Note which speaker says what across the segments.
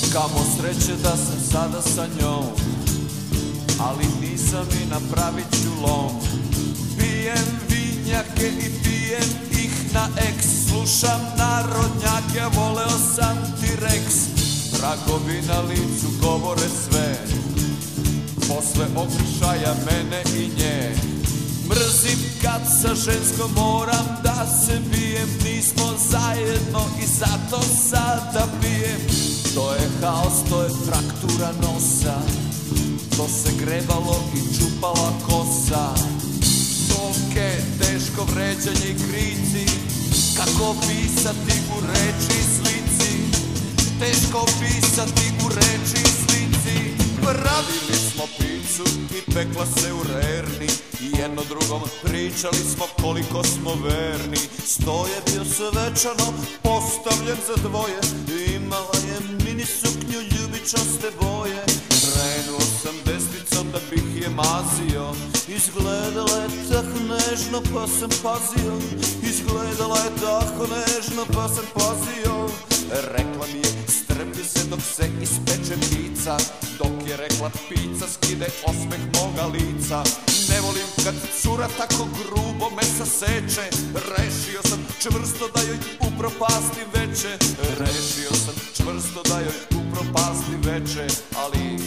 Speaker 1: Kamo sreće da sam sada sa njom, ali nisam i napravit ću lom. Pijem vinjake i pijem ih na eks, slušam narodnjake, voleo sam T-Rex. Tragovi na licu govore sve, posle okršaja mene i nje. Mrzim kad sa ženskom moram da se bijem, nismo zajedno i zato sada pijem. To je haos, to je fraktura nosa, to se grebalo i čupala kosa. Psovke, teško vređanje i krici, kako pisati u reči i slici. Teško pisati u reči i slici. Pravili smo picu i pekla se u rerni, i jedno drugom pričali smo koliko smo verni. Sto je bio svečano postavljen za dvoje, imala je mini suknju ljubičaste boje. Krenuo sam desnicom da bih je mazio, izgledala je tako nežno pa sam pazio. Izgledala je tako nežno pa sam pazio. Rekla mi je strpi se dok se ispeče pizza, dok je rekla pizza skide osmeh moga lica. Ne volim kad cura tako grubo me saseče, rešio sam čvrsto da joj upropasti veče. Rešio sam čvrsto da joj upropasti veče, ali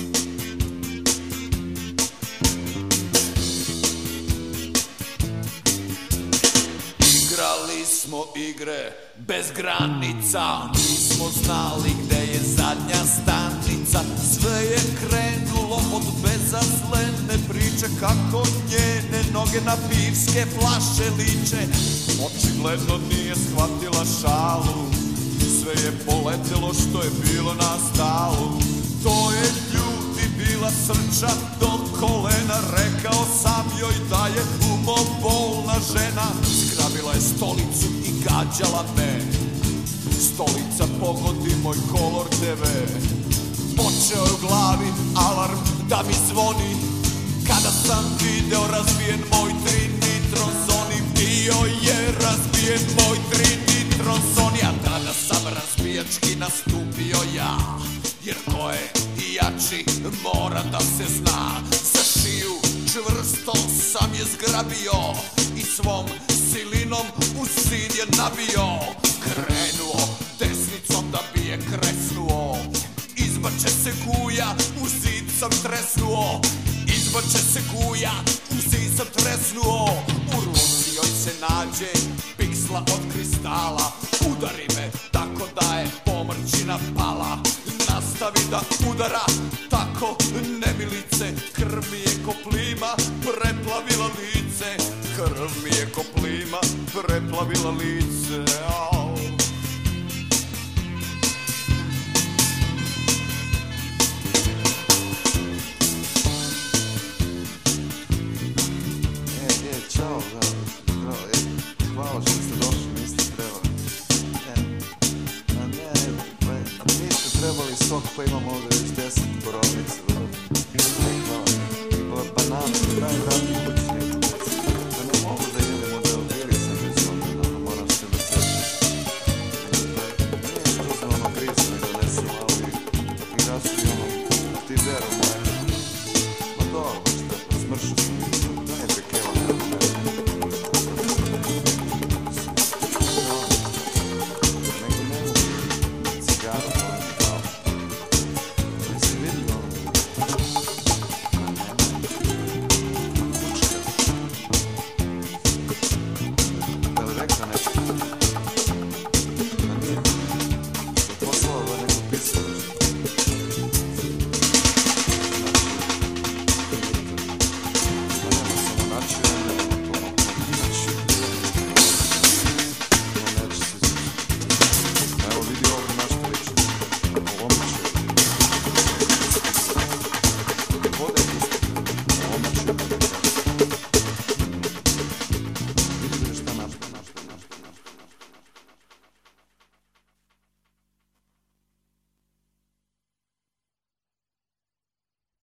Speaker 1: igrali smo igre bez granica, nismo znali gde je zadnja stanica. Sve je krenulo od bezazlene priče, kako njene noge na pivske flaše liče. Očigledno nije shvatila šalu, sve je poletelo što je bilo na stalu. To je ljudi bila srča do kolena, rekao sam joj da je umobolna žena. Zgrabila je stolicu i gađala me, stolica pogodi moj Color TV. Počeo je u glavi alarm da mi zvoni, kada sam video razbijen moj trinitrozoni. Bio je razbijen moj trinitrozoni, a tada sam razbijački nastupio ja, jer ko je jači mora da se zna. Za šiju čvrsto sam je zgrabio i svom silinom u zid je nabio. Krenuo desnicom da bi je kresnuo, izbače se kuja, u zid sam tresnuo. Izbače se kuja, u zid sam tresnuo. U ruci joj se nađe piksla od kristala, udari me tako da je pomrčina pala. Nastavi da udara tako nemilice, krv mi je ko plima preplavila lice. Krv mi je ko plima preplavila lice.
Speaker 2: Ćao, hvala što ste došli, niste trebali. Niste trebali sok, pa imam ovdje već